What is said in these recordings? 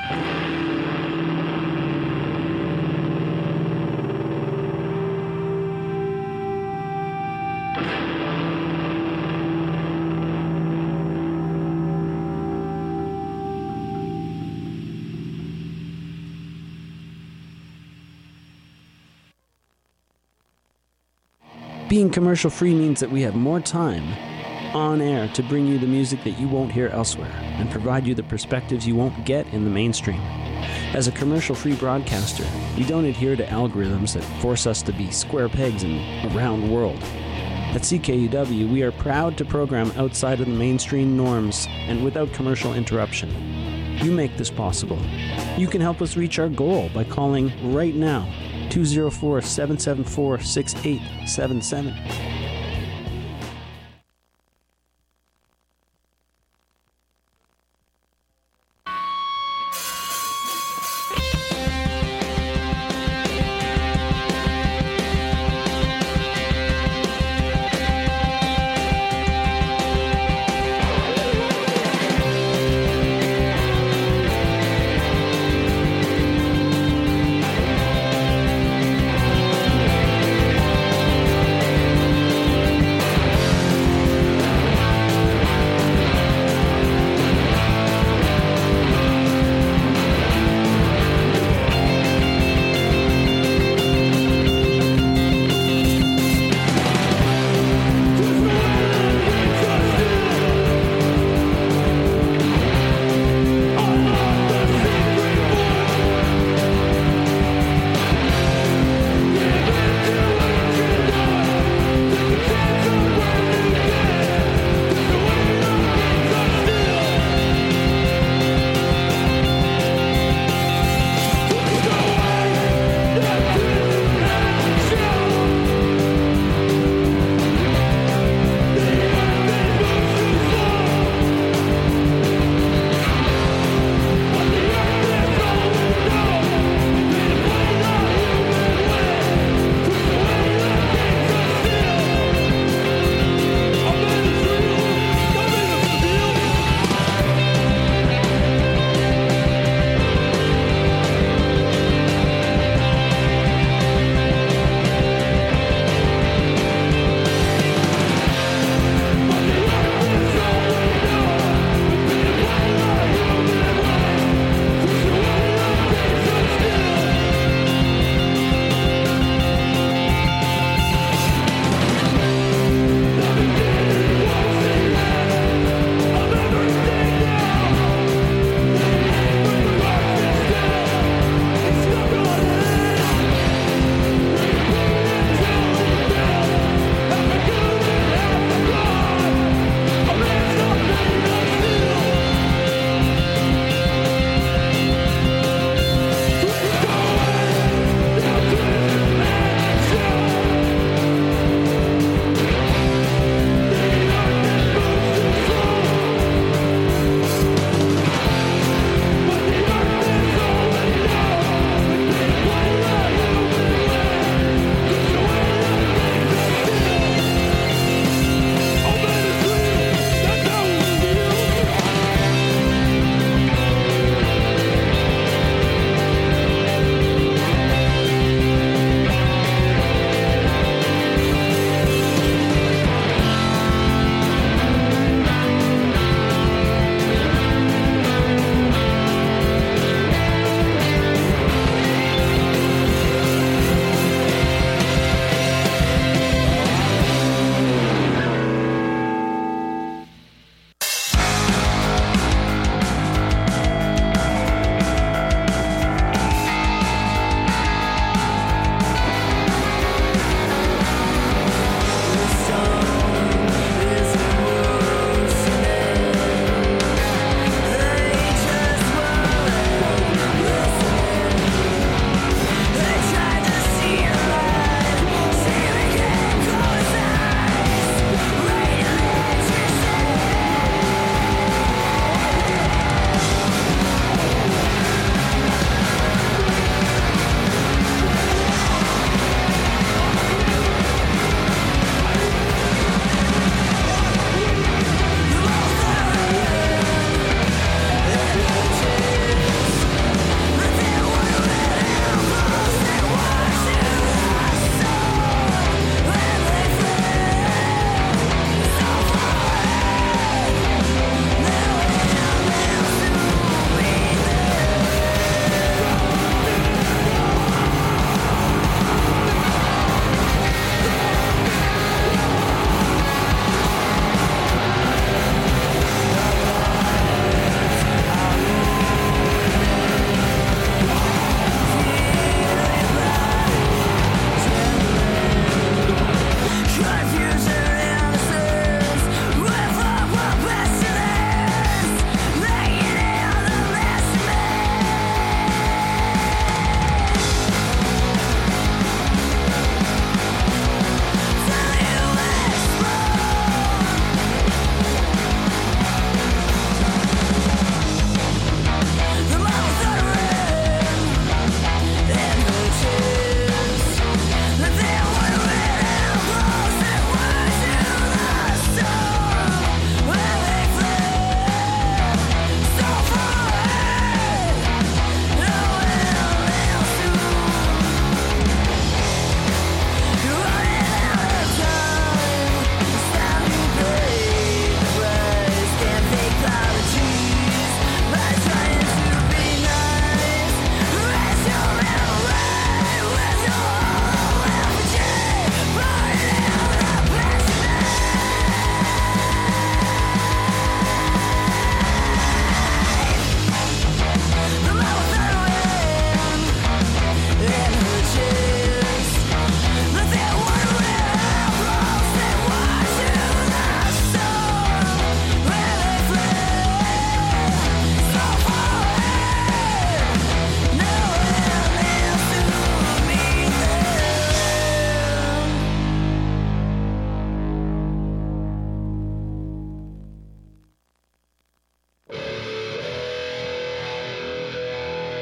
Being commercial-free means that we have more time on air to bring you the music that you won't hear elsewhere and provide you the perspectives you won't get in the mainstream. As a commercial-free broadcaster, we don't adhere to algorithms that force us to be square pegs in a round world. At CKUW, we are proud to program outside of the mainstream norms and without commercial interruption. You make this possible. You can help us reach our goal by calling right now, 204-774-6877.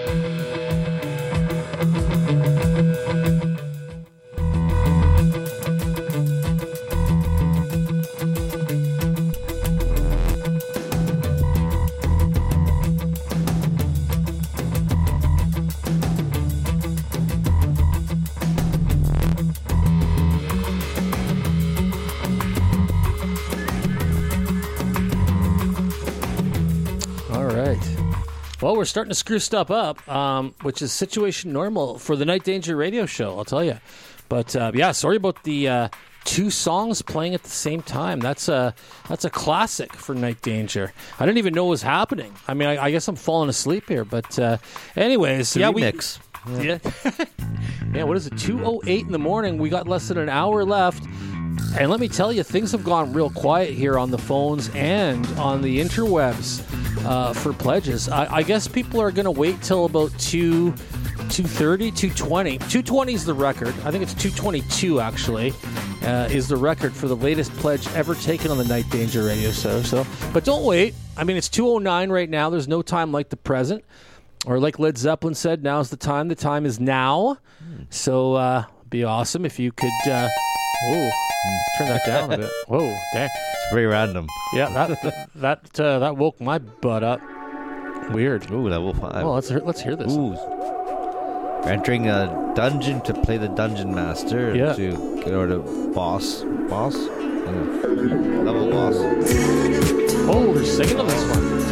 Well, we're starting to screw stuff up, which is situation normal for the Night Danger radio show, I'll tell you. But, yeah, sorry about the two songs playing at the same time. That's a classic for Night Danger. I didn't even know it was happening. I mean, I guess I'm falling asleep here. But anyways, the remix. Yeah, what is it, 2:08 in the morning? We got less than an hour left. And let me tell you, things have gone real quiet here on the phones and on the interwebs for pledges. I guess people are going to wait till about 2:30, 2:20. 2:20 is the record. I think it's 2:22 actually is the record for the latest pledge ever taken on the Night Danger radio show. So, but don't wait. I mean, it's 2:09 right now. There's no time like the present. Or like Led Zeppelin said, now's the time. The time is now. So it'd be awesome if you could... whoa, let's turn that down a bit. Whoa, dang. It's very random. Yeah, that woke my butt up. Weird. Ooh, level 5. Well, let's hear this. Ooh. We're entering a dungeon to play the dungeon master to get over to boss. Level boss. Oh, they're singing on this one.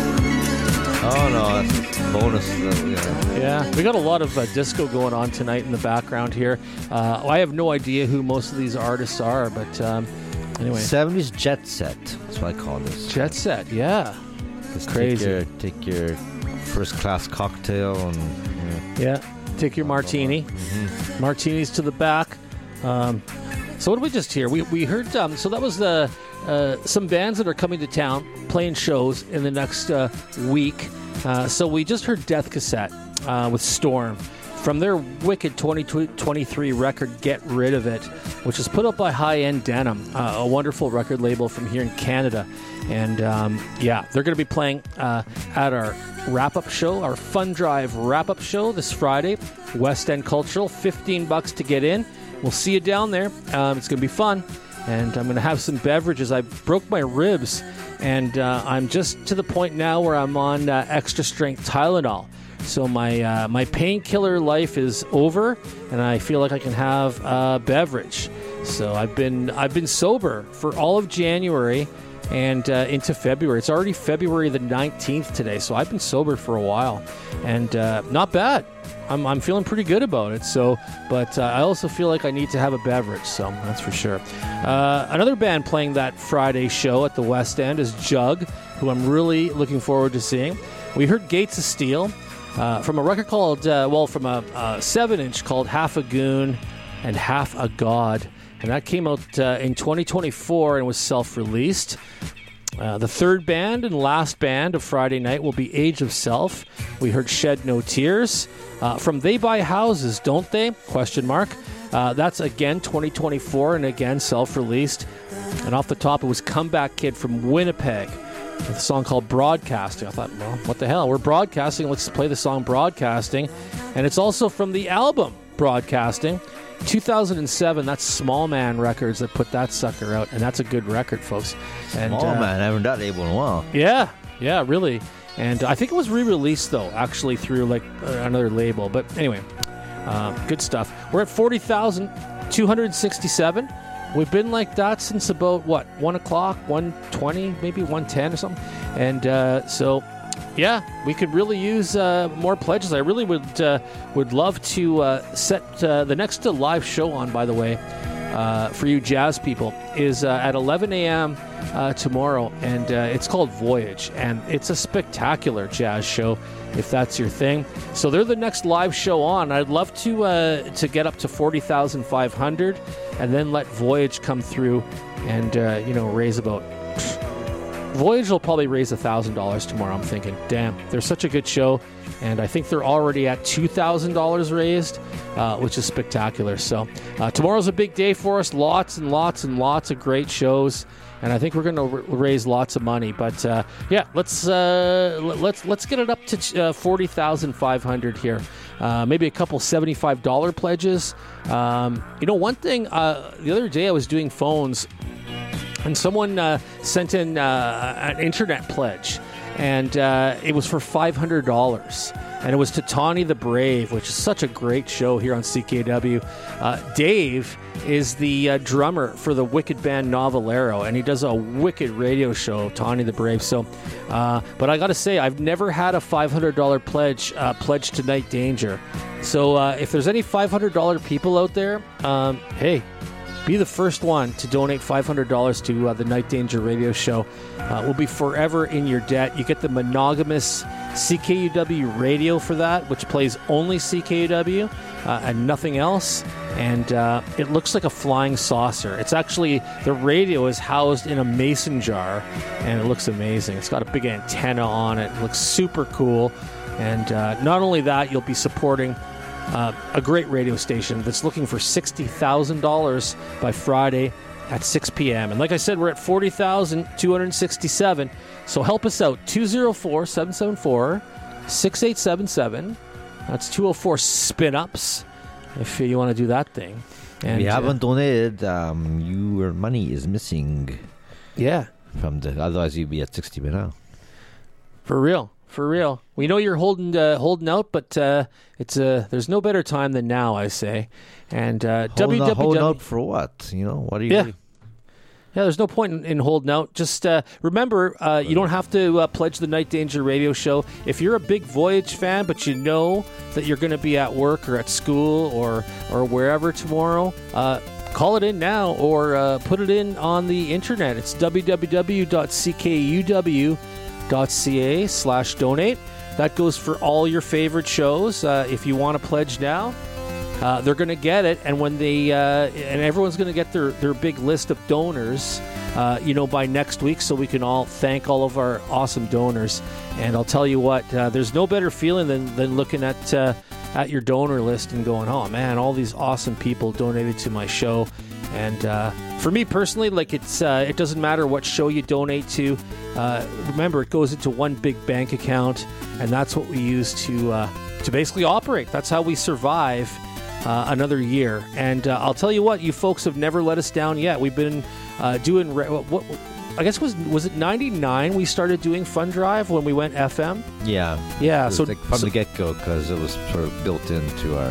Oh no, that's bonus. Yeah, we got a lot of disco going on tonight in the background here. I have no idea who most of these artists are, but anyway. 70s jet set. That's what I call this. Jet set, yeah. Just crazy. Take your first class cocktail and take your martini. Mm-hmm. Martinis to the back. So what did we just hear? We heard. So that was the some bands that are coming to town playing shows in the next week. So we just heard Death Cassette with Storm from their wicked 2023 record Get Rid of It, which is put up by High End Denim, a wonderful record label from here in Canada. And they're going to be playing at our wrap-up show, our Fun Drive wrap-up show this Friday, West End Cultural, $15 to get in. We'll see you down there. It's going to be fun. And I'm going to have some beverages. I broke my ribs, and I'm just to the point now where I'm on extra strength Tylenol. So my painkiller life is over, and I feel like I can have a beverage. So I've been sober for all of January and into February. It's already February the 19th today, so I've been sober for a while, and not bad. I'm feeling pretty good about it. So, but I also feel like I need to have a beverage. So that's for sure. Another band playing that Friday show at the West End is Jug, who I'm really looking forward to seeing. We heard Gates of Steel from a record called from a 7-inch called Half a Goon and Half a God, and that came out in 2024 and was self-released. The third band and last band of Friday night will be Age of Self. We heard Shed No Tears. From They Buy Houses, Don't They? ? That's again 2024 and again self-released. And off the top, it was Comeback Kid from Winnipeg with a song called Broadcasting. I thought, well, what the hell? We're broadcasting. Let's play the song Broadcasting. And it's also from the album Broadcasting. 2007, that's Small Man Records that put that sucker out, and that's a good record, folks. And, Man, I haven't done that label in a while. Yeah, really. And I think it was re-released, though, actually through like another label. But anyway, good stuff. We're at 40,267. We've been like that since about, 1 o'clock, 1:20, maybe 1:10 or something. And so... yeah, we could really use more pledges. I really would love to set the next live show on, by the way, for you jazz people, is at 11 a.m. Tomorrow, and it's called Voyage, and it's a spectacular jazz show, if that's your thing. So they're the next live show on. I'd love to get up to 40,500, and then let Voyage come through and raise about Voyage will probably raise $1,000 tomorrow. I'm thinking, damn, they're such a good show, and I think they're already at $2,000 raised, which is spectacular. So tomorrow's a big day for us. Lots and lots and lots of great shows, and I think we're going to raise lots of money. But yeah, let's get it up to $40,500 here. Maybe a couple $75 pledges. One thing, the other day I was doing phones, and someone sent in an internet pledge, and it was for $500. And it was to Tawny the Brave, which is such a great show here on CKUW. Dave is the drummer for the wicked band Novelero, and he does a wicked radio show, Tawny the Brave. So, but I got to say, I've never had a $500 pledge to Night Danger. So if there's any $500 people out there, hey, be the first one to donate $500 to the Night Danger radio show. We'll be forever in your debt. You get the monogamous CKUW radio for that, which plays only CKUW and nothing else. And it looks like a flying saucer. It's actually, the radio is housed in a mason jar, and it looks amazing. It's got a big antenna on it. It looks super cool. And not only that, you'll be supporting a great radio station that's looking for $60,000 by Friday at 6 p.m. And like I said, we're at 40,267. So help us out. 204-774-6877. That's 204 spin-ups if you want to do that thing. And if you haven't donated, your money is missing. Yeah. Otherwise, you'd be at 60 by now. For real. For real. We know you're holding out, but there's no better time than now, I say. And holding out for what? What do you do? Yeah, there's no point in holding out. Just remember, you don't have to pledge the Night Danger radio show. If you're a big Voyage fan, but you know that you're going to be at work or at school or wherever tomorrow, call it in now or put it in on the internet. It's www.ckuw.ca/donate. That goes for all your favorite shows. If you want to pledge now, they're going to get it, and when they and everyone's going to get their big list of donors, by next week, so we can all thank all of our awesome donors. And I'll tell you what, there's no better feeling than looking at your donor list and going, oh man, all these awesome people donated to my show. And for me personally, it doesn't matter what show you donate to. Remember, it goes into one big bank account, and that's what we use to basically operate. That's how we survive another year. And I'll tell you what, you folks have never let us down yet. We've been doing what I guess was it 99 we started doing Fund Drive when we went FM? Yeah. So from the get-go, because it was sort of built into our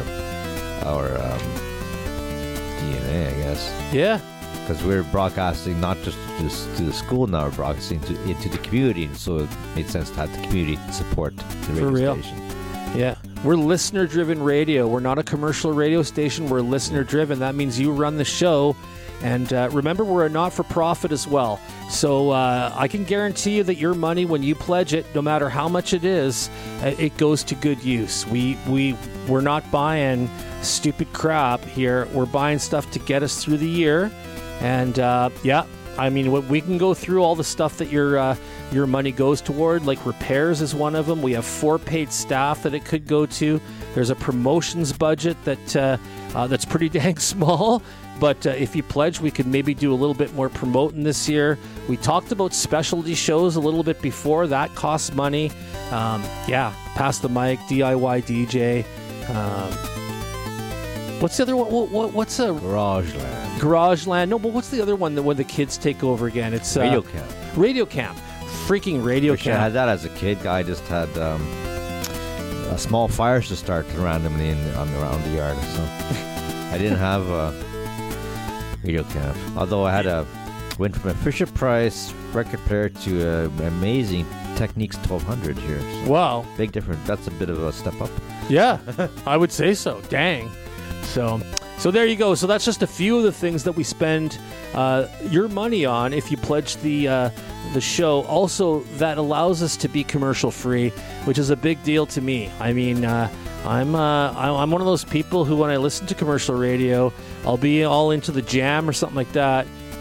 DNA, I guess. Yeah. Because we're broadcasting not just to the school now, we're broadcasting into the community, so it made sense to have the community support the radio station. Yeah. We're listener-driven radio. We're not a commercial radio station. We're listener-driven. That means you run the show. And remember, we're a not-for-profit as well. So I can guarantee you that your money, when you pledge it, no matter how much it is, it goes to good use. We're not buying stupid crap here. We're buying stuff to get us through the year. And we can go through all the stuff that your money goes toward, like repairs is one of them. We have 4 paid staff that it could go to. There's a promotions budget that's pretty dang small. But if you pledge, we could maybe do a little bit more promoting this year. We talked about specialty shows a little bit before. That costs money. Pass the mic, DIY DJ. What's the other one? What's a Garageland? Garageland. No, but what's the other one that when the kids take over again? It's Radio Camp. Radio Camp. Freaking Radio Camp. I had that as a kid. I just had small fires to start randomly around the yard. So I didn't have Radio Camp. Although I went from a Fisher-Price record player to an amazing Technics 1200 here. So wow. Big difference. That's a bit of a step up. Yeah, I would say so. Dang. So there you go. So that's just a few of the things that we spend your money on if you pledge the show. Also, that allows us to be commercial free, which is a big deal to me. I mean, I'm one of those people who, when I listen to commercial radio, I'll be all into the Jam or something like that,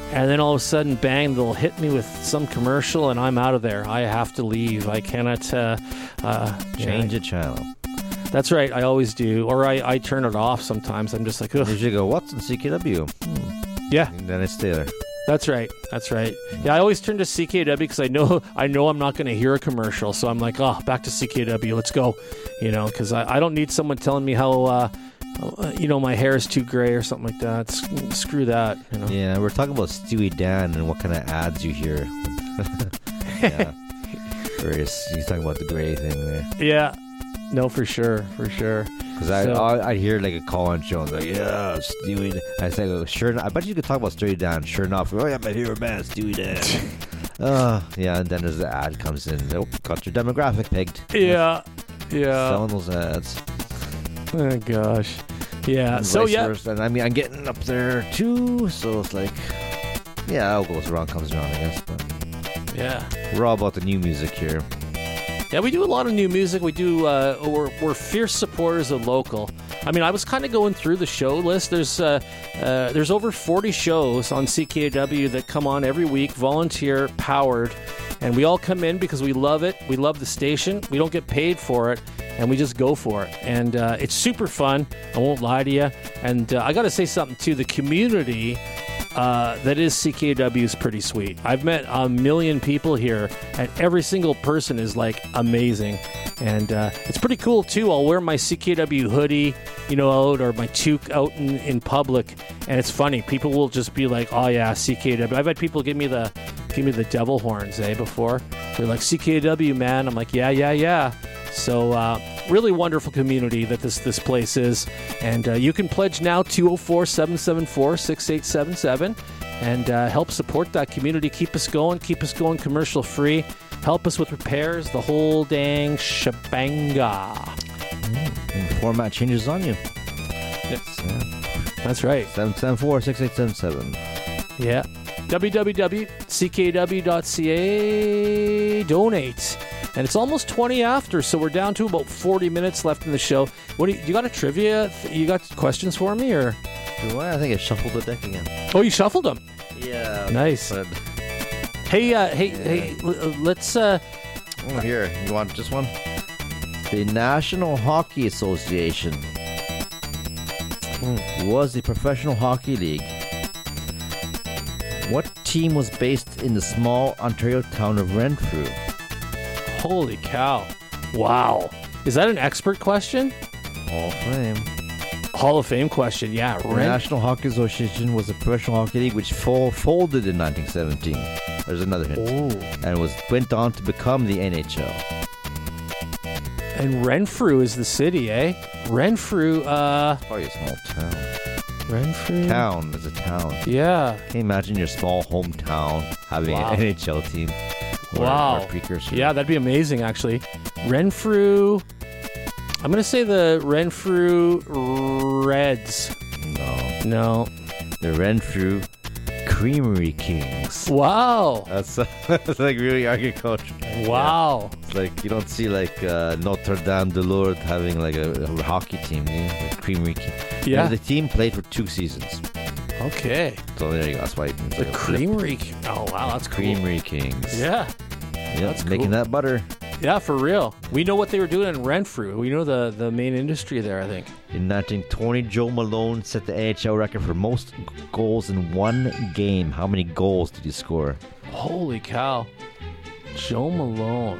and then all of a sudden, bang, they'll hit me with some commercial, and I'm out of there. I have to leave. I cannot Change the channel. That's right. I always do. Or I turn it off sometimes. I'm just like, ugh. You should go, what's in CKW? Yeah, And then it's there. that's right. That's right. Yeah, I always turn to CKW because I know I'm not going to hear a commercial. So I'm like, oh, back to CKW. Let's go. Because I don't need someone telling me how, my hair is too gray or something like that. Screw that. Yeah, we're talking about Stewie Dan and what kind of ads you hear. Yeah. He's talking about the gray thing there. Yeah. No, for sure. Because I hear like a call on show and like, yeah, Stewie. I say, sure enough, I bet you could talk about Stewie Dan. Sure enough, oh yeah, my favorite man, Stewie Dan. Yeah, and then there's the ad comes in. Oh, got your demographic pegged. Yeah. Selling those ads. Oh gosh. Yeah. And So vice yeah. versa. And I mean, I'm getting up there too, so it's like, yeah, all goes around comes around, I guess. But Yeah. we're all about the new music here. Yeah, we do a lot of new music. We do. We're fierce supporters of local. I mean, I was kind of going through the show list. There's over 40 shows on CKW that come on every week, volunteer powered, and we all come in because we love it. We love the station. We don't get paid for it, and we just go for it. And it's super fun. I won't lie to you. And I got to say something too. The community that is CKW is pretty sweet. I've met a million people here, and every single person is like amazing. And it's pretty cool too. I'll wear my CKW hoodie, out, or my toque out in public, and it's funny. People will just be like, "Oh yeah, CKW." I've had people give me the devil horns, before. They're like, "CKW, man." I'm like, "Yeah." So really wonderful community that this place is. And you can pledge now, 204-774-6877, and help support that community. Keep us going commercial free. Help us with repairs, the whole dang shebanga. And the format changes on you. Yes. That's right. 774-6877. Yeah. www.ckw.ca. Donate. And it's almost 20 after, so we're down to about 40 minutes left in the show. What you got a trivia? You got questions for me, or? Do I think I shuffled the deck again. Oh, you shuffled them. Yeah. Nice. But Hey, let's. oh, here, you want just one? The National Hockey Association was the professional hockey league. What team was based in the small Ontario town of Renfrew? Holy cow! Wow, is that an expert question? Hall of Fame. Hall of Fame question, yeah. The National Hockey Association was a professional hockey league which folded in 1917. There's another hint. Oh. And went on to become the NHL. And Renfrew is the city, eh? Renfrew, Probably a small town. Renfrew? Town is a town. Yeah. Can you imagine your small hometown having Wow. an NHL team? Wow. Or precursor? Yeah, that'd be amazing, actually. Renfrew. I'm going to say the Renfrew Reds. No. The Renfrew Creamery Kings. Wow. That's like really agriculture. Wow. It's like you don't see like Notre Dame de Lourdes having like a hockey team, the Creamery King. Yeah. And the team played for 2 seasons. Okay. So there you go. That's why it's The like a Creamery. Oh, wow, that's cool. Creamery Kings. Yeah. Yep, that's making cool. that butter. Yeah, for real. We know what they were doing in Renfrew. We know the main industry there, I think. In 1920, Joe Malone set the NHL record for most goals in one game. How many goals did he score? Holy cow. Joe Malone.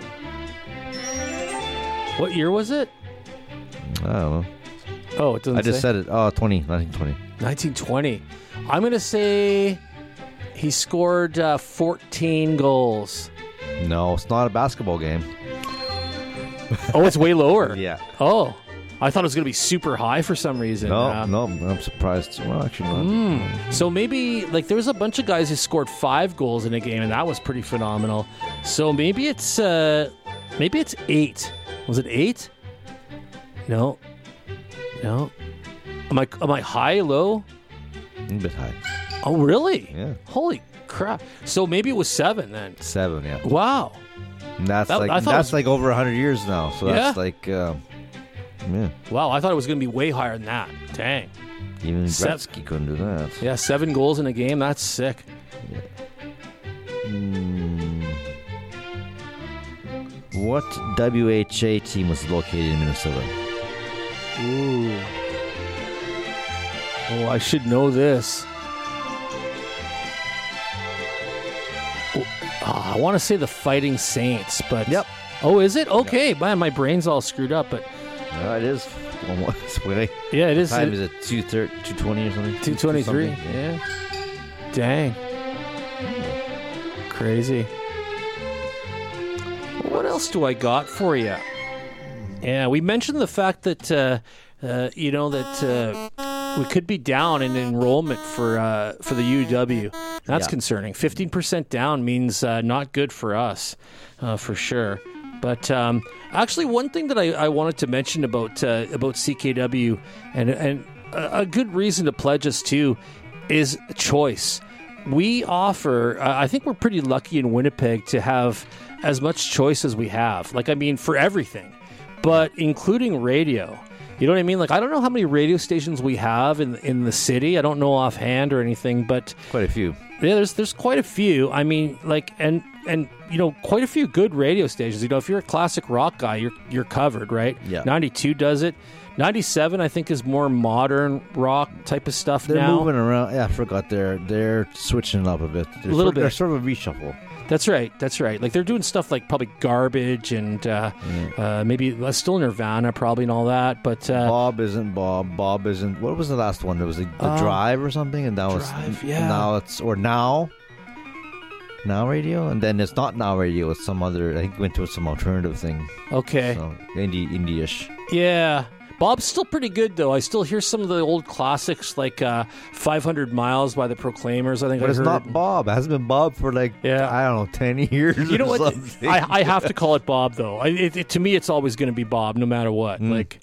What year was it? I don't know. Oh, it doesn't I just say. said it. Oh, 1920. 1920. I'm going to say he scored 14 goals. No, it's not a basketball game. Oh, it's way lower. Yeah. Oh, I thought it was going to be super high for some reason. No, I'm surprised. Well, actually not. So maybe, like, there was a bunch of guys who scored 5 goals in a game, and that was pretty phenomenal. So maybe it's 8. Was it 8? No. Am I high, low? A bit high. Oh, really? Yeah. Holy crap. So maybe it was 7 then. 7, yeah. Wow. And that's I like thought it was- like over 100 years now. So that's Yeah? like, yeah. Wow, I thought it was going to be way higher than that. Dang. Even Sev- Gretzky couldn't do that. Yeah, 7 goals in a game. That's sick. What WHA team was located in Minnesota? Ooh. Oh, I should know this. I want to say the Fighting Saints, but... Yep. Oh, is it? Okay. Man, my brain's all screwed up, but... It is. Yeah, it is. What time is it? 2:20 or something? 2:23. Yeah. Dang. Crazy. What else do I got for you? Yeah, we mentioned the fact that we could be down in enrollment for the UW. That's concerning. 15% down means not good for us, for sure. But actually, one thing that I wanted to mention about CKW and a good reason to pledge us to is choice. We offer. I think we're pretty lucky in Winnipeg to have as much choice as we have. Like, I mean, for everything, but including radio. You know what I mean? Like, I don't know how many radio stations we have in the city. I don't know offhand or anything, but quite a few. Yeah, there's quite a few. I mean, like, and quite a few good radio stations. If you're a classic rock guy, you're covered, right? Yeah. 92 does it. 97, I think, is more modern rock type of stuff they're now. They're moving around. Yeah, I forgot. They're switching it up a bit. A little bit. They're sort of a reshuffle. That's right. Like, they're doing stuff like probably Garbage and maybe still Nirvana probably and all that. But Bob isn't Bob. Bob isn't. What was the last one? There was the Drive or something, and that Drive, was yeah. Now it's Now Radio, and then it's not Now Radio. It's some other. I think it went to some alternative thing. Okay. So indie-ish. Yeah. Bob's still pretty good, though. I still hear some of the old classics, like 500 Miles by the Proclaimers, I think. But it's not Bob. It hasn't been Bob for, I don't know, 10 years You know or what? something. I have to call it Bob, though. To me, it's always going to be Bob, no matter what.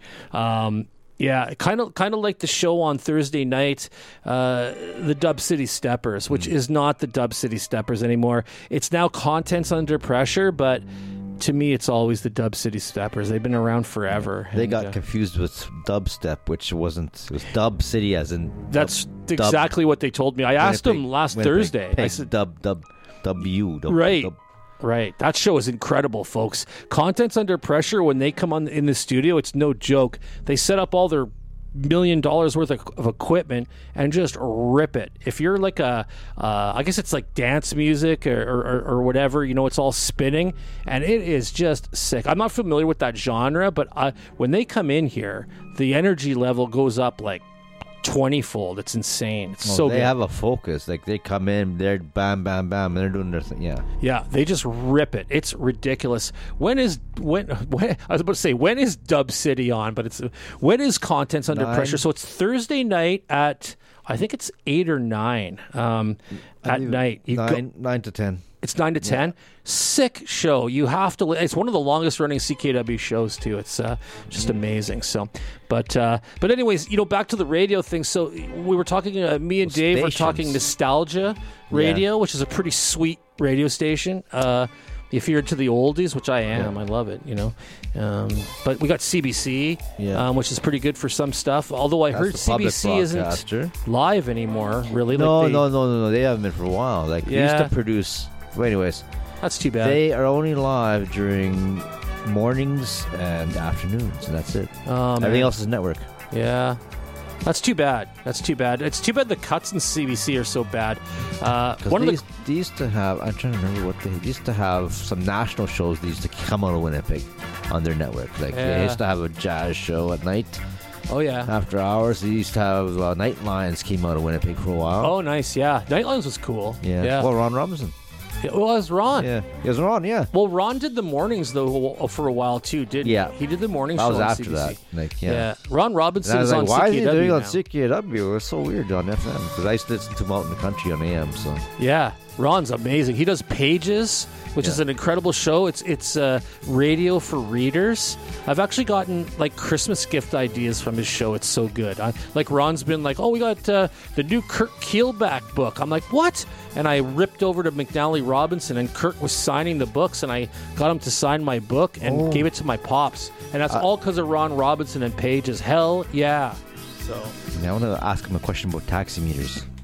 Yeah, kind of like the show on Thursday night, the Dub City Steppers, which is not the Dub City Steppers anymore. It's now Contents Under Pressure, but... To me, it's always the Dub City Steppers. They've been around forever. They got confused with dubstep, which wasn't. It was Dub City, as in. That's exactly what they told me. I asked them last Thursday. I said, W. Right. Right. That show is incredible, folks. Contents Under Pressure, when they come on in the studio, it's no joke. They set up all their $1 million worth of equipment and just rip it. If you're like I guess it's like dance music or whatever, it's all spinning, and it is just sick. I'm not familiar with that genre, but when they come in here, the energy level goes up like 20-fold. It's insane. It's so they good. have a focus. Like, they come in, they're bam, bam, bam, and they're doing their thing. Yeah, they just rip it. It's ridiculous. When I was about to say, when is Dub City on? But when is Contents Under Pressure? So it's Thursday night at, I think it's 8 or 9 at night. 9 to 10. It's 9 to 10. Yeah. Sick show. You have to. It's one of the longest running CKW shows too. It's just amazing. So, but anyways, back to the radio thing. So we were talking. Me and Dave were talking Nostalgia Radio, which is a pretty sweet radio station. If you're into the oldies, which I am, I love it. But we got CBC, which is pretty good for some stuff. Although I heard CBC isn't live anymore. Really? No. They haven't been for a while. They used to produce. Well, anyways, that's too bad. They are only live during mornings and afternoons, and that's it. Everything else is network. Yeah. That's too bad. It's too bad the cuts in CBC are so bad. They used to have, I'm trying to remember what they used to have, some national shows that used to come out of Winnipeg on their network. They used to have a jazz show at night. Oh, yeah. After hours, they used to have Nightlines came out of Winnipeg for a while. Oh, nice, yeah. Nightlines was cool. Yeah. Well, Ron Robinson. Well, it was Ron. Yeah, it was Ron, yeah. Well, Ron did the mornings, though, for a while, too, didn't he? Yeah. He did the morning show on after CBC. That. Yeah. Ron Robinson is on CKW why is he doing now. on CKW? It's so weird on FM, because I used to listen to him out in the country on AM, so. Yeah, Ron's amazing. He does Pages, which is an incredible show. It's radio for readers. I've actually gotten Christmas gift ideas from his show. It's so good. Ron's been like, we got the new Kirk Keelback book. I'm like, what? And I ripped over to McNally Robinson, and Kirk was signing the books, and I got him to sign my book and gave it to my pops. And that's all because of Ron Robinson and Pages. Hell yeah. So I want to ask him a question about taximeters.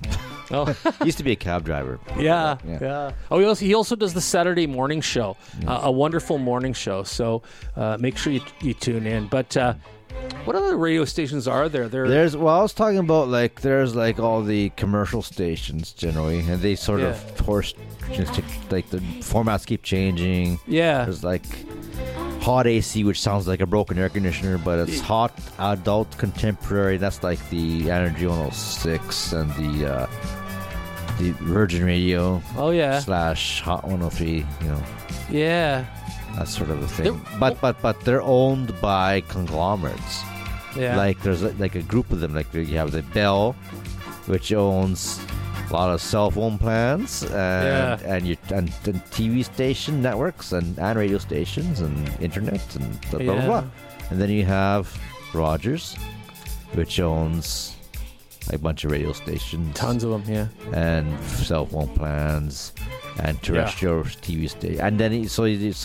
Oh, Used to be a cab driver. yeah. Oh, he also does the Saturday morning show, a wonderful morning show. So make sure you tune in. But what other radio stations are there? I was talking about there's all the commercial stations generally, and they sort of force like the formats keep changing. Yeah. There's Hot AC, which sounds like a broken air conditioner, but it's hot adult contemporary. That's like the Energy 106 and the Virgin Radio. Oh yeah. / Hot 103. Yeah. That sort of a thing. But they're owned by conglomerates. Yeah. There's a group of them. You have the Bell, which owns a lot of cell phone plans and TV station networks and radio stations and internet and blah blah blah. And then you have Rogers, which owns a bunch of radio stations, tons of them, and cell phone plans and terrestrial TV station. And then you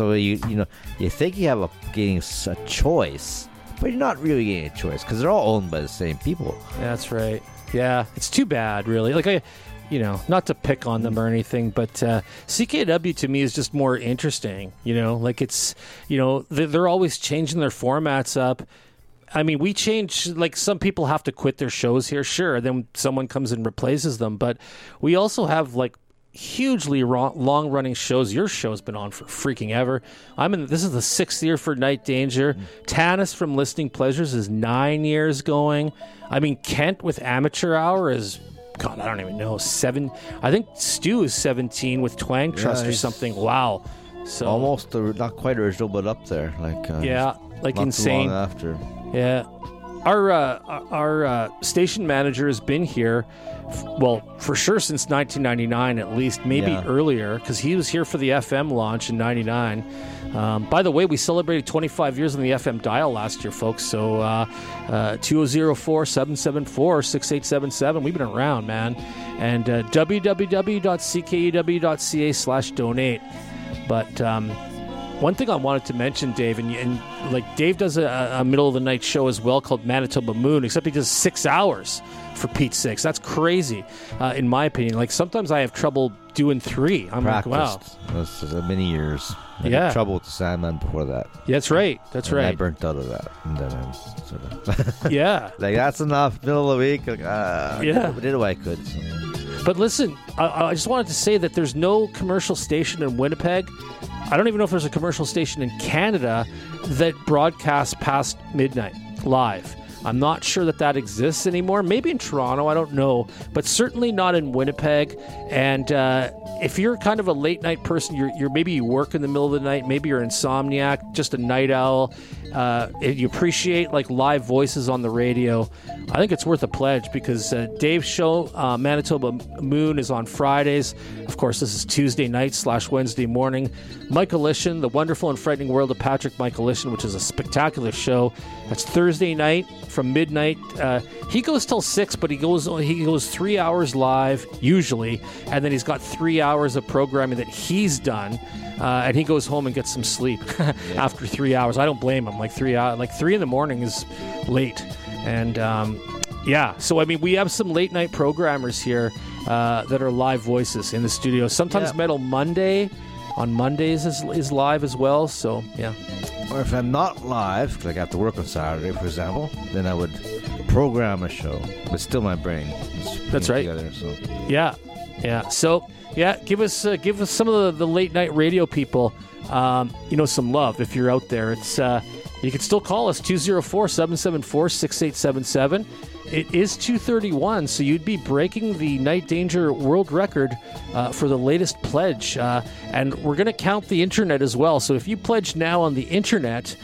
think you have getting a choice, but you're not really getting a choice because they're all owned by the same people. That's right. Yeah, it's too bad, really. Not to pick on them or anything, but CKW to me is just more interesting. It's they're always changing their formats up. I mean, we change, some people have to quit their shows here, sure, then someone comes and replaces them, but we also have hugely long running shows. Your show's been on for freaking ever. This is the 6th year for Night Danger. Tanis from Listening Pleasures is 9 years going. I mean, Kent with Amateur Hour is, God, I don't even know, 7. I think Stu is 17 with Twang Trust or something. Wow. So almost not quite original, but up there. not Too insane. long after. Yeah. Our station manager has been here, for sure since 1999 at least, maybe earlier, because he was here for the FM launch in 99. By the way, we celebrated 25 years on the FM dial last year, folks. So 2004-774-6877. We've been around, man. And www.ckuw.ca/donate. But one thing I wanted to mention, Dave, and Dave does a middle of the night show as well called Manitoba Moon, except he does 6 hours for Pete's sakes. That's crazy, in my opinion. Sometimes I have trouble doing 3. I'm practiced. Wow. That's many years. I had trouble with the Sandman before that. Yeah, that's right. Right. I burnt out of that, and then I'm sort of that's enough. Middle of the week. I did what I could. So. But listen, I just wanted to say that there's no commercial station in Winnipeg. I don't even know if there's a commercial station in Canada that broadcasts past midnight live. I'm not sure that exists anymore. Maybe in Toronto, I don't know, but certainly not in Winnipeg. And if you're kind of a late night person, maybe you work in the middle of the night, maybe you're insomniac, just a night owl, you appreciate live voices on the radio, I think it's worth a pledge, because Dave's show, Manitoba Moon, is on Fridays. Of course, this is Tuesday night / Wednesday morning. Michael Lishan, The Wonderful and Frightening World of Patrick Michael Lishan, which is a spectacular show. That's Thursday night from midnight. He goes till 6, but he goes 3 hours live usually, and then he's got 3 hours of programming that he's done, and he goes home and gets some sleep after 3 hours. I don't blame him. 3 hours, 3 in the morning is late, and so I mean, we have some late night programmers here that are live voices in the studio. Sometimes Metal Monday on Mondays is live as well. So or if I'm not live, because I got to work on Saturday, for example, then I would program a show, but still my brain is that's right together, so. So give us some of the late night radio people some love if you're out there. It's you can still call us 204-774-6877. It is 2:31, so you'd be breaking the Night Danger world record for the latest pledge. And we're going to count the internet as well. So if you pledge now on the internet,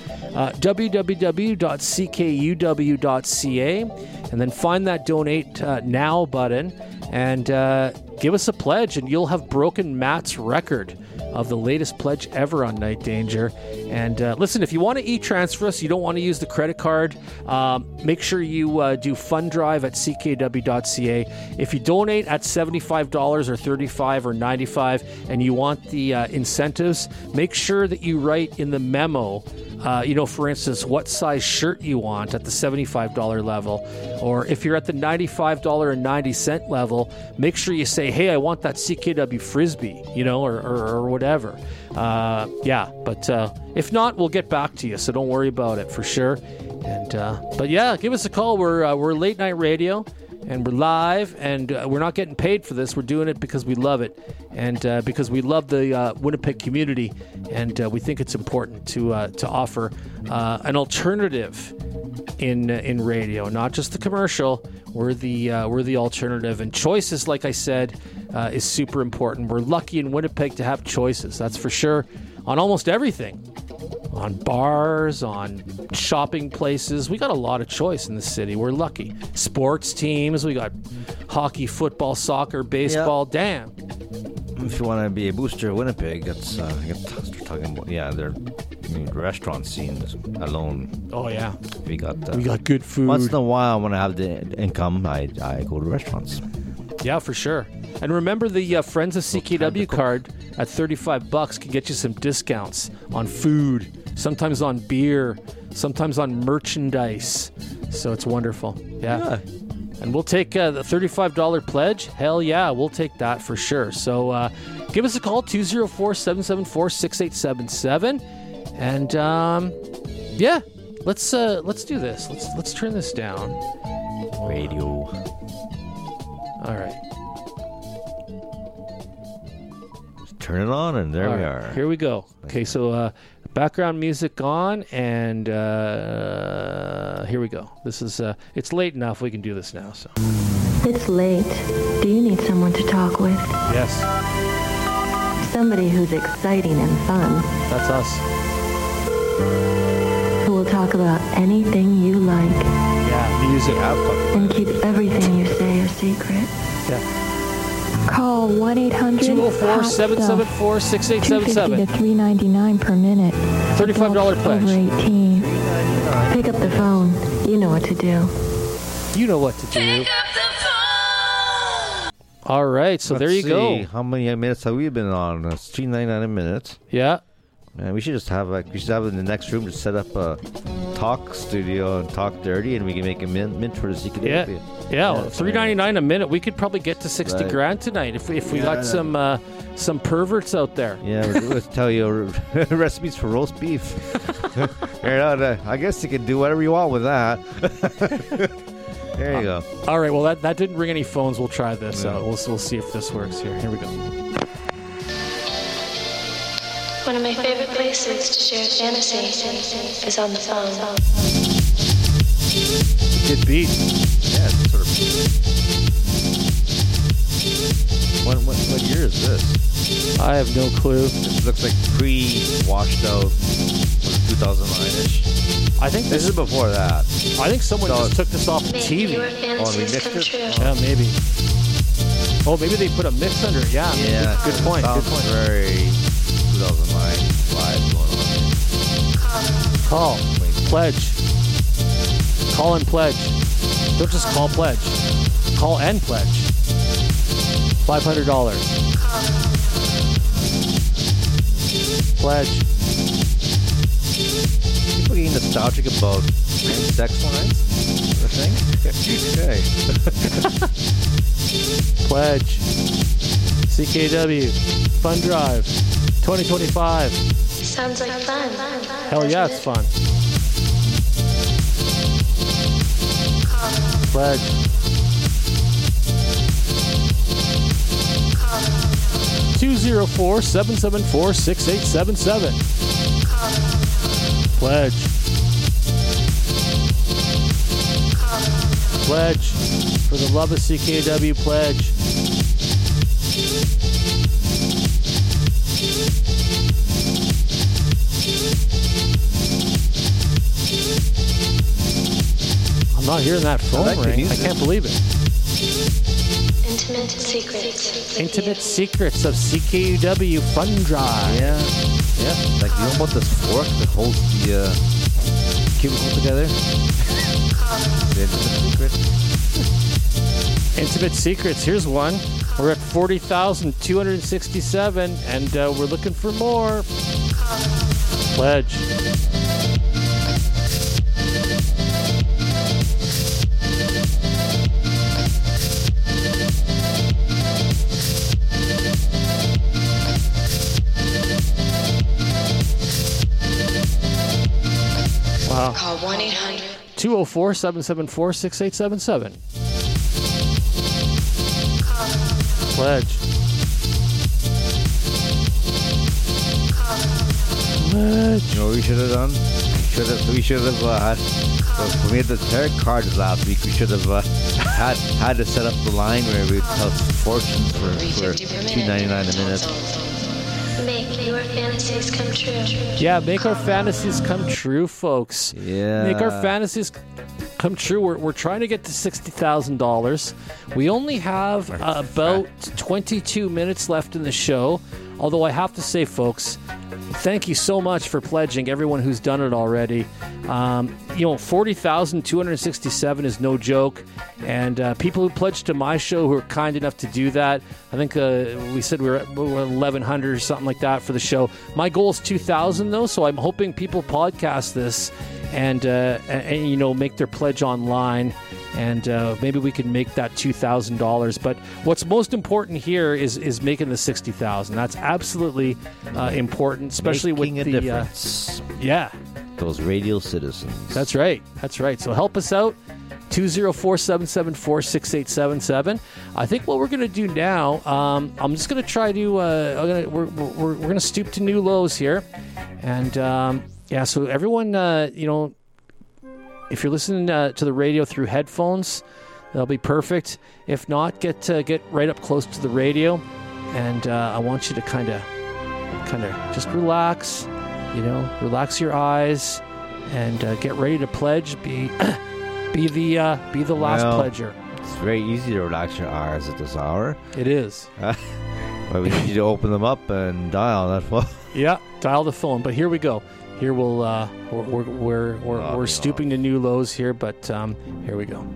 www.ckuw.ca, and then find that Donate Now button and give us a pledge, and you'll have broken Matt's record of the latest pledge ever on Night Danger. And listen, if you want to e-transfer us, you don't want to use the credit card, make sure you do fund drive at ckw.ca. If you donate at $75 or $35 or $95 and you want the incentives, make sure that you write in the memo For instance, what size shirt you want at the $75 level. Or if you're at the $95.90 level, make sure you say, hey, I want that CKW Frisbee, or whatever. But if not, we'll get back to you, so don't worry about it for sure. But give us a call. We're late night radio. And we're live, and we're not getting paid for this. We're doing it because we love it, and because we love the Winnipeg community, and we think it's important to offer an alternative in radio, not just the commercial. We're the alternative, and choices, like I said, is super important. We're lucky in Winnipeg to have choices. That's for sure on almost everything. On bars, on shopping places. We got a lot of choice in the city. We're lucky. Sports teams. We got hockey, football, soccer, baseball. Yep. Damn. If you want to be a booster of Winnipeg, that's we're talking about. Yeah, the restaurant scene alone. Oh yeah. We got good food. Once in a while, when I have the income, I go to restaurants. Yeah, for sure. And remember, the Friends of CKW card at $35 can get you some discounts on food, sometimes on beer, sometimes on merchandise. So it's wonderful. Yeah. And we'll take the $35 pledge. Hell yeah, we'll take that for sure. So give us a call, 204-774-6877. And let's do this. Let's turn this down. Radio. All right. Turn it on, and there we are. Here we go. Okay, so background music on, and here we go. This is it's late enough. We can do this now. So it's late. Do you need someone to talk with? Yes. Somebody who's exciting and fun. That's us. Who will talk about anything you like. Yeah, music. And keep everything you say a secret. Yeah. Call 1-800-204-774-6877. $2.50 to $3.99 per minute. $35 pledge. Over 18. Pick up the phone. You know what to do. You know what to do. Pick up the phone. All right, so there you go. How many minutes have we been on? It's 3.99 minutes. Yeah. Man, we should just have it in the next room. Just set up a talk studio and talk dirty, and we can make a mint for the CKW. Yeah, $3.99 a minute. We could probably get to $60,000 tonight if we got some perverts out there. Yeah, let's tell you recipes for roast beef. I guess you can do whatever you want with that. There you go. All right. Well, that didn't ring any phones. We'll try this out. We'll see if this works here. Here we go. One of my favorite places to share fantasy is on the phone. Good beat. Yeah, it's sort of. What year is this? I have no clue. It looks like pre-washed out. 2009-ish. I think this is before that. I think someone just took this off Maybe TV. your fantasies come true. Yeah, maybe. Oh, maybe they put a mix under it. Yeah. Good point. Good point. Very 2009 vibe going on. Call. Pledge. Call and pledge. Don't just call pledge. Call and pledge. $500. Pledge. People getting nostalgic about sex lines? The thing? Okay. Pledge. CKW. Fun Drive. 2025. Sounds like fun. Hell yeah, it's fun. Pledge. Call. 204-774-6877. Pledge. Pledge. For the love of CKW, pledge. I'm not hearing that phone ring. I can't believe it. Intimate secrets. Intimate secrets of CKUW Fun Drive. Yeah. Like, you know about this fork that holds the cubicle together? The intimate secret. Intimate secrets. Here's one. We're at 40,267, and we're looking for more. Pledge. 1-800. 204-774-6877. Pledge. Pledge. You know what we should have done? We should have had. When we had the tarot cards last week, we should have had to set up the line where we'd tell fortunes for $2.99 a minute. Make your fantasies come true. Yeah, make our fantasies come true, folks. Yeah. Make our fantasies come true. We're trying to get to $60,000. We only have about 22 minutes left in the show. Although I have to say, folks, thank you so much for pledging, everyone who's done it already. 40,267 is no joke. And people who pledged to my show who are kind enough to do that, I think we said we were 1,100 or something like that for the show. My goal is 2,000, though, so I'm hoping people podcast this and make their pledge online. And maybe we can make that $2,000. But what's most important here is making the $60,000. That's absolutely important, especially Making with a the difference. yeah. Those radio citizens. That's right. So help us out. 204-774-6877. I think what we're going to do now, I'm just going to try to. We're going to stoop to new lows here, and so everyone, if you're listening to the radio through headphones, that'll be perfect. If not, get right up close to the radio, and I want you to kind of just relax. Relax your eyes, and get ready to pledge. Be the last pledger. It's very easy to relax your eyes at this hour. It is. Well, we need you to open them up and dial that phone. Yeah, dial the phone. But here we go. Here we're stooping to new lows here, but here we go.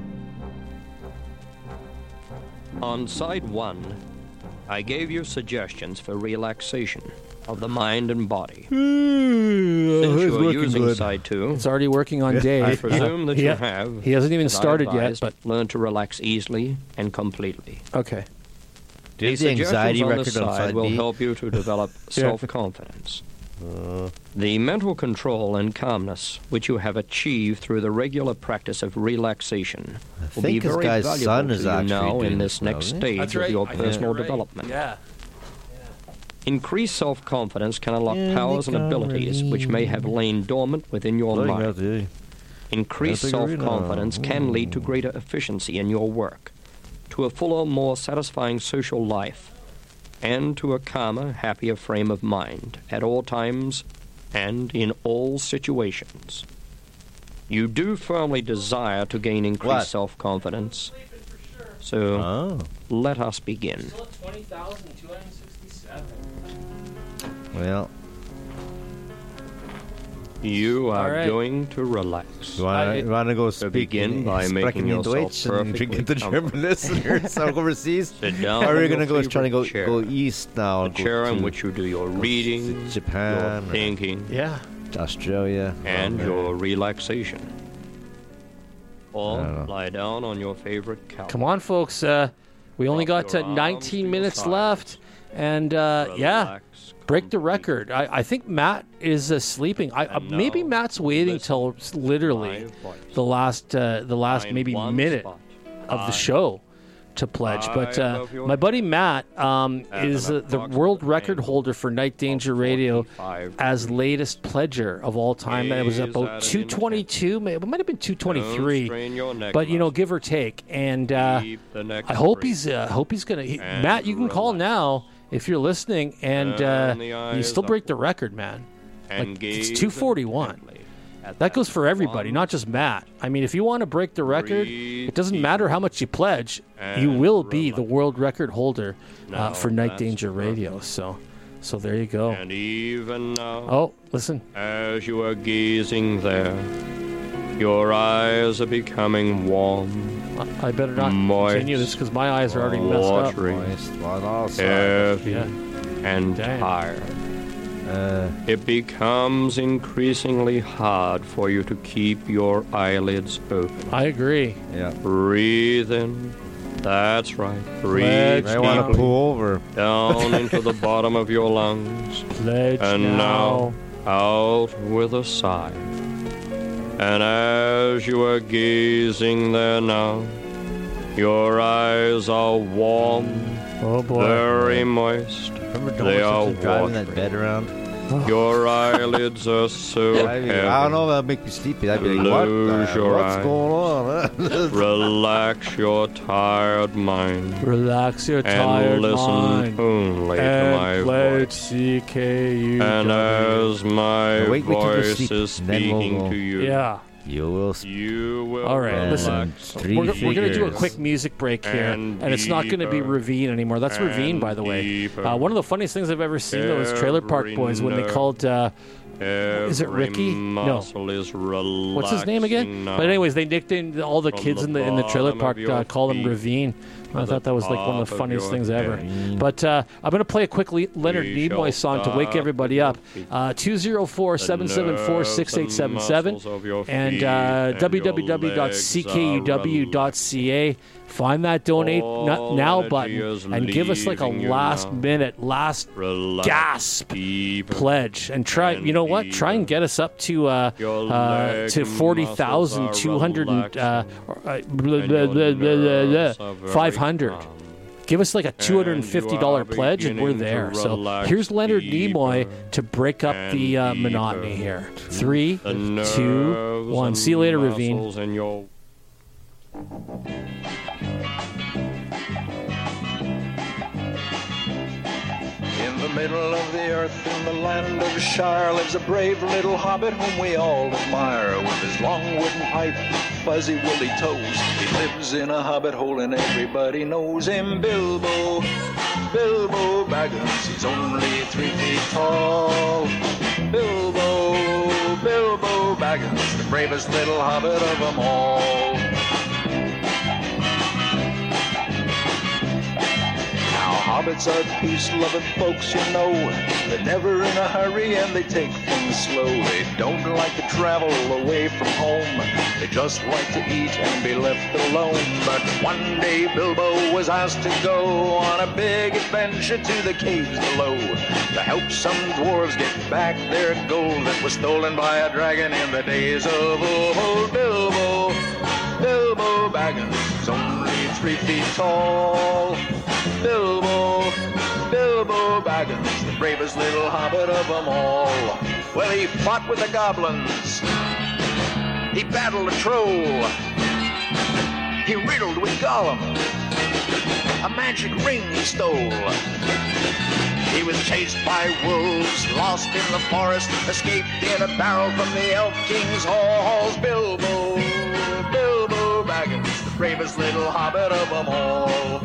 On side 1, I gave you suggestions for relaxation of the mind and body. Since you're using side 2, It's already working on Dave. I presume that you have. He hasn't even as I started yet, advised, but learn to relax easily and completely. okay. Do you The have the anxiety suggestions on record the on side side will B? help you to develop self-confidence. The mental control and calmness which you have achieved through the regular practice of relaxation will be think this very guy's valuable son to is you actually now doing in this this now, next isn't he? stage That's of right. your I think personal you're right. development. Yeah. Increased self-confidence can unlock powers and abilities which may have lain dormant within your mind. Increased self-confidence can lead to greater efficiency in your work, to a fuller, more satisfying social life, and to a calmer, happier frame of mind at all times and in all situations. You do firmly desire to gain increased self-confidence, so let us begin. Well, You are right. going to relax. you want to go speaking by making yourself Deutsch and perfectly get the German listeners overseas? Sit down Or are we in going to your go trying to go favorite chair. go east now? The chair in which you do your reading, Japan, your thinking, Yeah. Australia, and your relaxation. I Or don't know. lie down on your favorite couch. Come on, folks. We only got Drop your arms 19 to your minutes sides. left, and Relax break the completely. record. I think Matt is sleeping. And Maybe now, Matt's waiting till literally My voice. the last Find maybe one minute spot. of the I show to pledge. But love your my buddy Matt is an the world approximate record angle holder for Night Danger Radio 45 as latest pledger of all time. It was Gaze about at an 222. It might have been 223. Don't strain your neck But muscles. give or take. And Keep the neck I hope straight. he's gonna. And Matt, you can call relax. now if you're listening, and Turn the you eyes still break the upward. record, man. And Like, gaze it's 241. intently at That goes for everybody, one not just Matt. I mean, if you want to break the record, Breathe it doesn't deep. matter how much you pledge. You And will be relax. the world record holder Now for Night that's Danger Radio. perfect. So there you go. And even now, Oh, listen. as you are gazing there, your eyes are becoming warm, I better not Moist. continue this because my eyes are already messed up. watery, also. heavy, Yeah. and Dang. tired. It becomes increasingly hard for you to keep your eyelids open. I agree. Yeah. Breathe in. That's right. Breathe I want to deeply pull over. down into the bottom of your lungs. Pledge And now. now, out with a sigh. And as you are gazing there now, your eyes are warm, very moist. Remember They are driving that watering. bed around? Your eyelids are so I heavy. don't know, that'll make me sleepy. I'd be like, Close your what's eyes. going on? Relax your tired mind Relax your and tired listen mind. only to my And play voice. CKUW. And as my Wait till you voice sleep, is and then we'll speaking go. to you, Yeah. You will you will All right, listen. relax. Three We're going to do a figures. quick music break here, And and it's not going to be deeper. Ravine anymore. That's Ravine, by the way. Deeper. One of the funniest things I've ever seen, though, is Trailer Park Every Boys when they nerve. called... Is it Every Ricky? No. muscle is relaxing What's his name again? now. But anyways, they nicknamed all the From kids the in the trailer bottom park of your call him feet Ravine. I to thought that was like one of the top of funniest your things ever. head. But I'm going to play a quick Leonard We Nimoy shall song to wake stop everybody at up. your feet. 204-774-6877 and www.ckuw.ca. Find that donate now button and give us like a last gasp pledge and try. You know what? Try and get us up to 40,200 500. Give us like a $250 pledge and we're there. So here's Leonard Nimoy to break up the monotony here. 3, 2, 1. See you later, Ravine. In the middle of the earth, in the land of Shire, lives a brave little hobbit whom we all admire. With his long wooden pipe, fuzzy woolly toes, he lives in a hobbit hole and everybody knows him. Bilbo, Bilbo Baggins, he's only 3 feet tall. Bilbo, Bilbo Baggins, the bravest little hobbit of them all. Hobbits are peace-loving folks, you know. They're never in a hurry and they take things slow. They don't like to travel away from home. They just like to eat and be left alone. But one day Bilbo was asked to go on a big adventure to the caves below to help some dwarves get back their gold that was stolen by a dragon in the days of old. Bilbo, Bilbo Baggins is only 3 feet tall. Bilbo, Bilbo Baggins, the bravest little hobbit of them all. Well, he fought with the goblins. He battled a troll. He riddled with Gollum. A magic ring he stole. He was chased by wolves, lost in the forest, escaped in a barrel from the Elf King's halls. Bilbo, Bilbo Baggins, the bravest little hobbit of them all.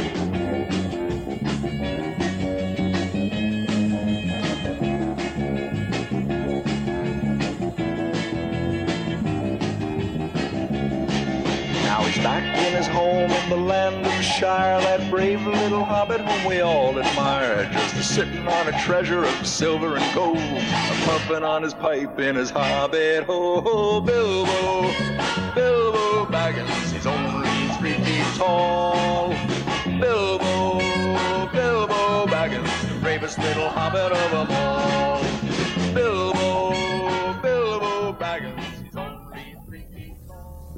Now he's back in his home in the land of Shire, that brave little hobbit whom we all admire, just sitting on a treasure of silver and gold, puffing on his pipe in his hobbit hole. Bilbo, Bilbo Baggins, he's only 3 feet tall. Bilbo, Bilbo Baggins, the bravest little hobbit of them all. Bilbo, Bilbo Baggins, he's only 3 feet tall.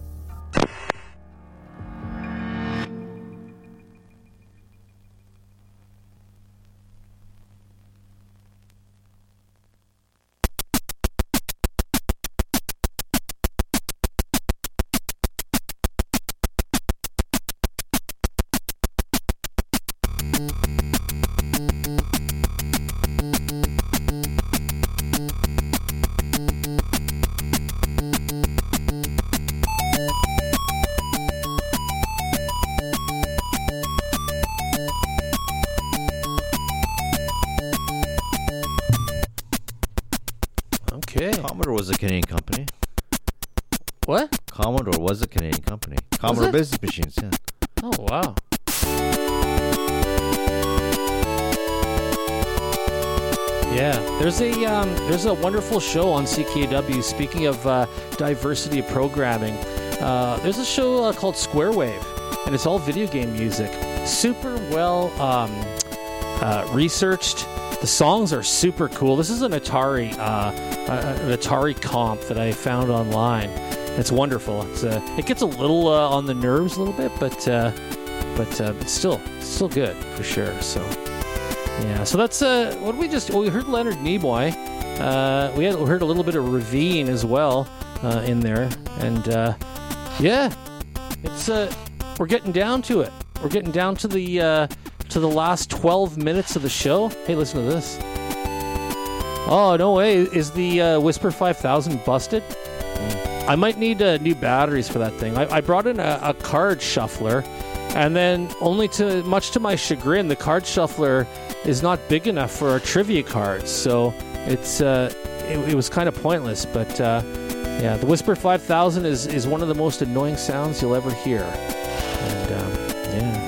Okay. Commodore was a Canadian company. What? Commodore was a Canadian company. Commodore it? Business Machines, yeah. Oh, wow. Yeah, there's a wonderful show on CKW. Speaking of diversity of programming, there's a show called Square Wave, and it's all video game music. Super well researched, The songs are super cool. This is an Atari comp that I found online. It's wonderful. It gets a little on the nerves a little bit, but still good for sure. So yeah. So that's what we just. Well, we heard Leonard Nimoy. We heard a little bit of Ravine as well in there, and yeah, it's we're getting down to it. We're getting down to the last 12 minutes of the show. Hey, listen to this. Oh, no way. Is the Whisper 5000 busted? I might need new batteries for that thing. I brought in a card shuffler, and then much to my chagrin, the card shuffler is not big enough for our trivia cards. So it was kind of pointless. But yeah, the Whisper 5000 is one of the most annoying sounds you'll ever hear. And yeah.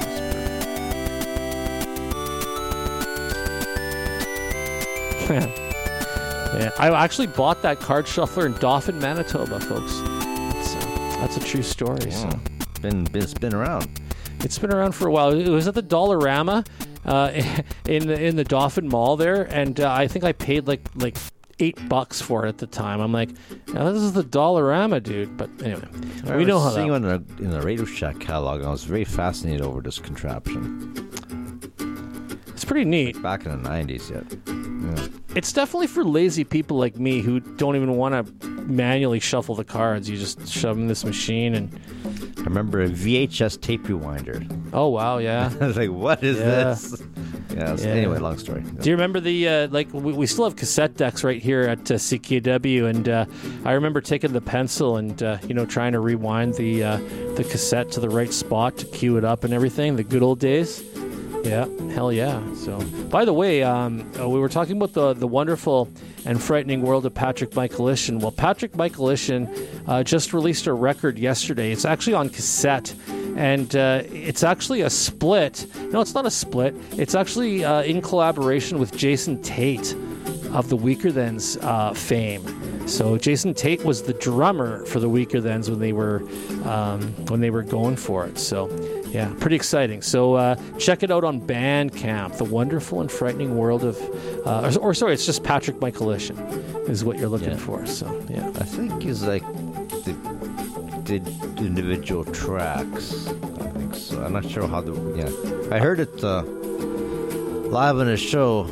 Yeah, I actually bought that card shuffler in Dauphin, Manitoba, folks. That's a true story. Yeah. So It's been around. It's been around for a while. It was at the Dollarama in the Dauphin Mall there, and I think I paid like $8 for it at the time. I'm like, now this is the Dollarama, dude. But anyway, we know how that. I was seeing in the Radio Shack catalog, and I was very fascinated over this contraption. It's pretty neat. Back in the 90s, yet. Yeah. It's definitely for lazy people like me who don't even want to manually shuffle the cards. You just shove them in this machine and... I remember a VHS tape rewinder. Oh, wow, yeah. I was like, what is this? Yeah, anyway, long story. Do you remember the, we still have cassette decks right here at CKW, and I remember taking the pencil and, trying to rewind the cassette to the right spot to cue it up and everything, the good old days. Yeah, hell yeah. So, by the way, we were talking about the wonderful and frightening world of Patrick Michaelition. Well, Patrick Michaelition just released a record yesterday. It's actually on cassette, and it's actually a split. No, it's not a split. It's actually in collaboration with Jason Tate of the Weakerthans fame. So Jason Tate was the drummer for the Weakerthans when they were going for it. So yeah, pretty exciting. So check it out on Bandcamp. The wonderful and frightening world of, it's just Patrick Michaelition is what you're looking for. So yeah, I think is like did individual tracks. I think so. I'm not sure how I heard it live on a show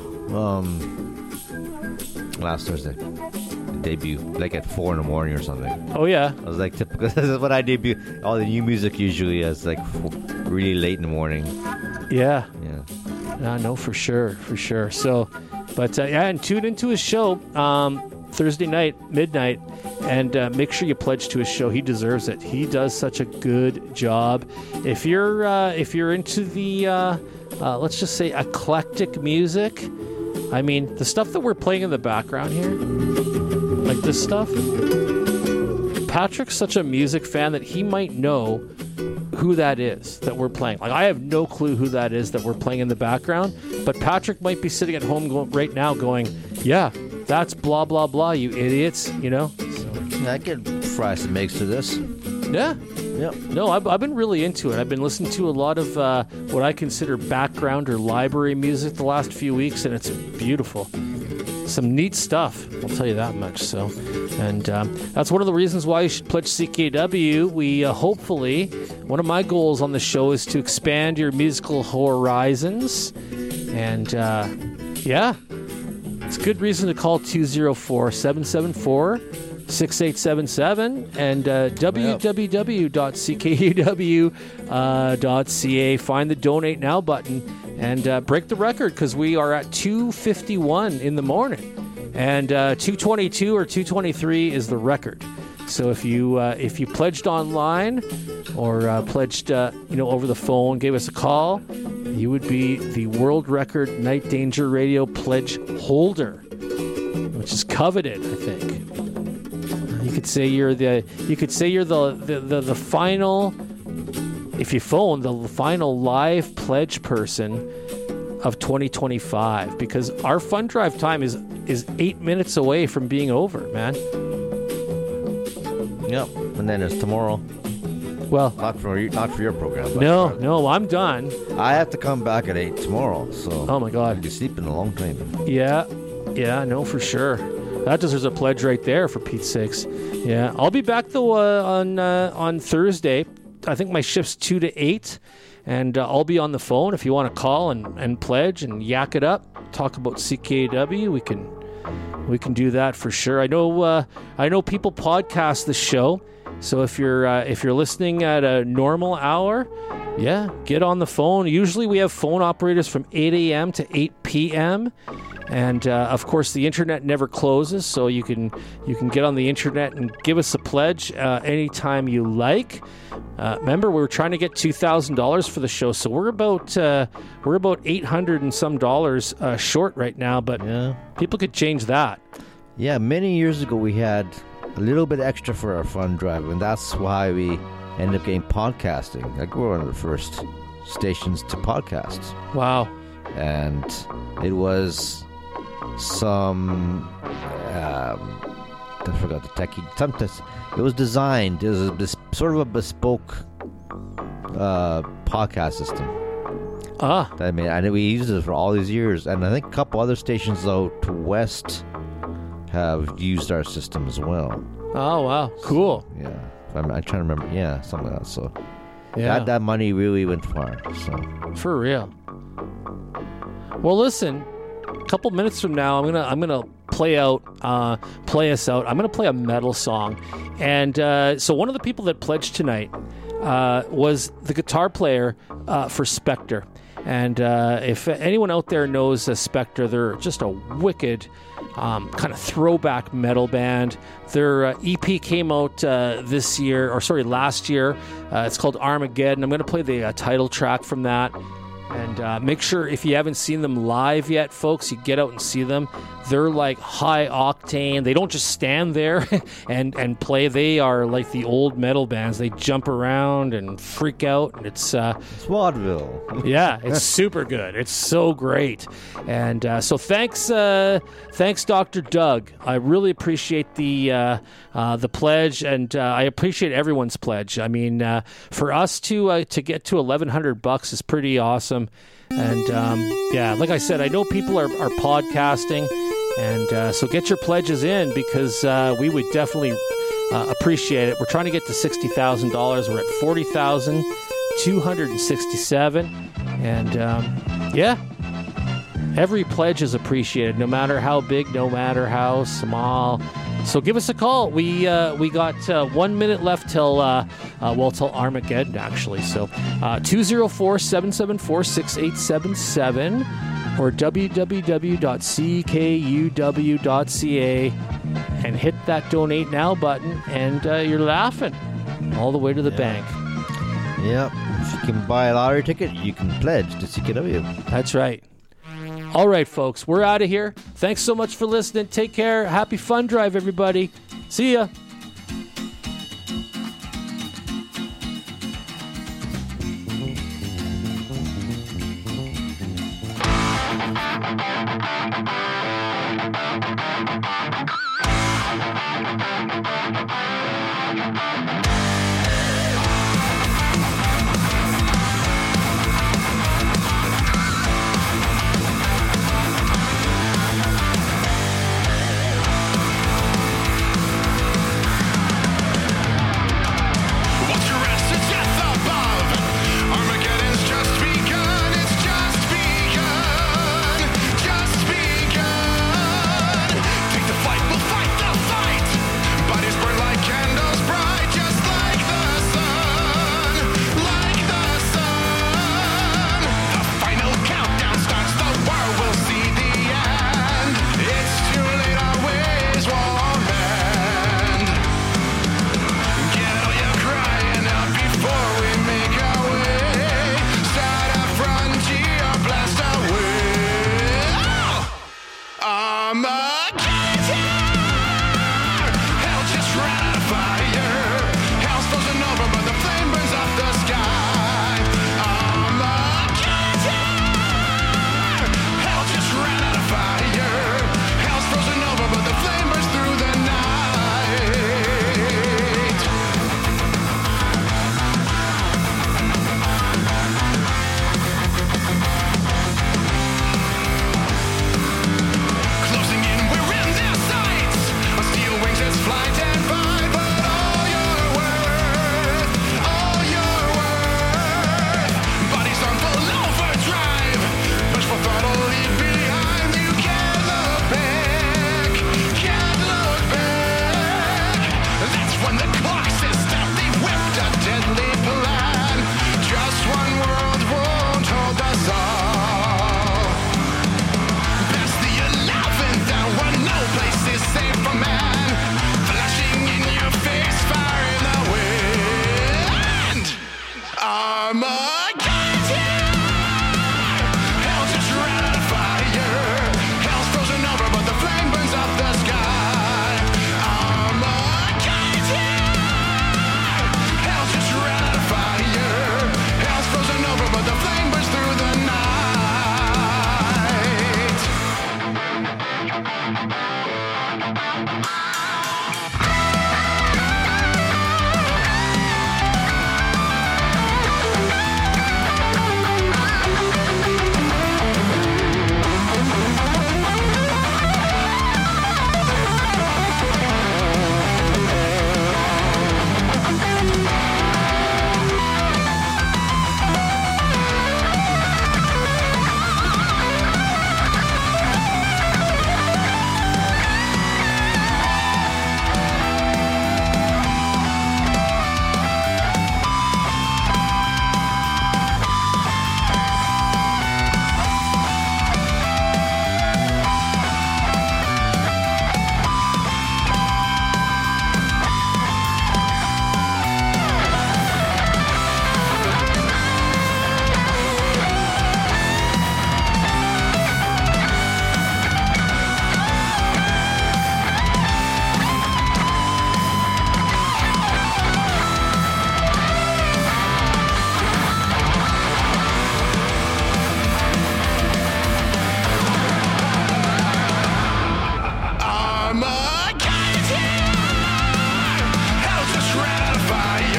last Thursday. Debut like at 4 a.m. or something. Oh yeah, I was like, typical. This is what I debut. All the new music usually is like really late in the morning. Yeah. No, for sure. So, but and tune into his show Thursday night midnight, and make sure you pledge to his show. He deserves it. He does such a good job. If you're into the let's just say eclectic music, I mean the stuff that we're playing in the background here. Like this stuff, Patrick's such a music fan that he might know who that is that we're playing. Like, I have no clue who that is that we're playing in the background, but Patrick might be sitting at home right now going, yeah, that's blah, blah, blah, you idiots, So, I could fry some eggs to this. Yeah. Yep. No, I've been really into it. I've been listening to a lot of what I consider background or library music the last few weeks, and it's beautiful. Some neat stuff, I'll tell you that much. So, and that's one of the reasons why you should pledge CKW. We hopefully, one of my goals on the show is to expand your musical horizons, and it's a good reason to call 204-774-6877 and www.ckuw.ca. Find the Donate Now button and break the record, because we are at 2:51 in the morning, and 2:22 or 2:23 is the record. So if you pledged online or pledged over the phone, gave us a call, you would be the world record Night Danger Radio pledge holder, which is coveted, I think. You could say you're the final. If you phone, the final live pledge person of 2025, because our fund drive time is 8 minutes away from being over, man. Yep, and then it's tomorrow. Well, not for your program. No, I'm done. I have to come back at 8 tomorrow, so. Oh my God, I'll be sleeping a long time. Yeah, no, for sure. That deserves a pledge right there, for Pete's sakes. Yeah, I'll be back though on Thursday. I think my shift's 2 to 8, and I'll be on the phone if you want to call and pledge and yak it up. Talk about CKW. We can do that for sure. I know people podcast the show, so if you're listening at a normal hour, yeah, get on the phone. Usually we have phone operators from 8 a.m. to 8 p.m. And of course, the internet never closes, so you can get on the internet and give us a pledge anytime you like. Remember, we were trying to get $2,000 for the show, so we're about $800 and some dollars short right now. But people could change that. Yeah, many years ago we had a little bit extra for our fund drive, and that's why we ended up getting podcasting. Like, we're one of the first stations to podcast. Wow! And it was some I forgot the techie. Sometimes it was designed. It was sort of a bespoke podcast system. I mean, and we used it for all these years, and I think a couple other stations out west have used our system as well. Oh wow, cool. Yeah, I'm trying to remember. Yeah, something like that. So yeah, that money really went far. So for real. Well, listen. A couple minutes from now, I'm gonna play us out. I'm gonna play a metal song, and so one of the people that pledged tonight was the guitar player for Spectre. And if anyone out there knows Spectre, they're just a wicked kind of throwback metal band. Their EP came out last year. It's called Armageddon. I'm going to play the title track from that. And make sure, if you haven't seen them live yet, folks, you get out and see them. They're like high octane. They don't just stand there and play. They are like the old metal bands. They jump around and freak out. And it's vaudeville. Yeah, it's super good. It's so great. And so thanks, Dr. Doug. I really appreciate the pledge, and I appreciate everyone's pledge. I mean, for us to get to $1,100 is pretty awesome. And yeah, like I said, I know people are podcasting, and so get your pledges in, because we would definitely appreciate it. We're trying to get to $60,000. We're at $40,267, and yeah, every pledge is appreciated, no matter how big, no matter how small. So give us a call. We got 1 minute left till Armageddon, actually. So 204-774-6877 or www.ckuw.ca, and hit that donate now button, and you're laughing all the way to the bank. Yep. If you can buy a lottery ticket, you can pledge to CKW. That's right. All right, folks, we're out of here. Thanks so much for listening. Take care. Happy fun drive, everybody. See ya.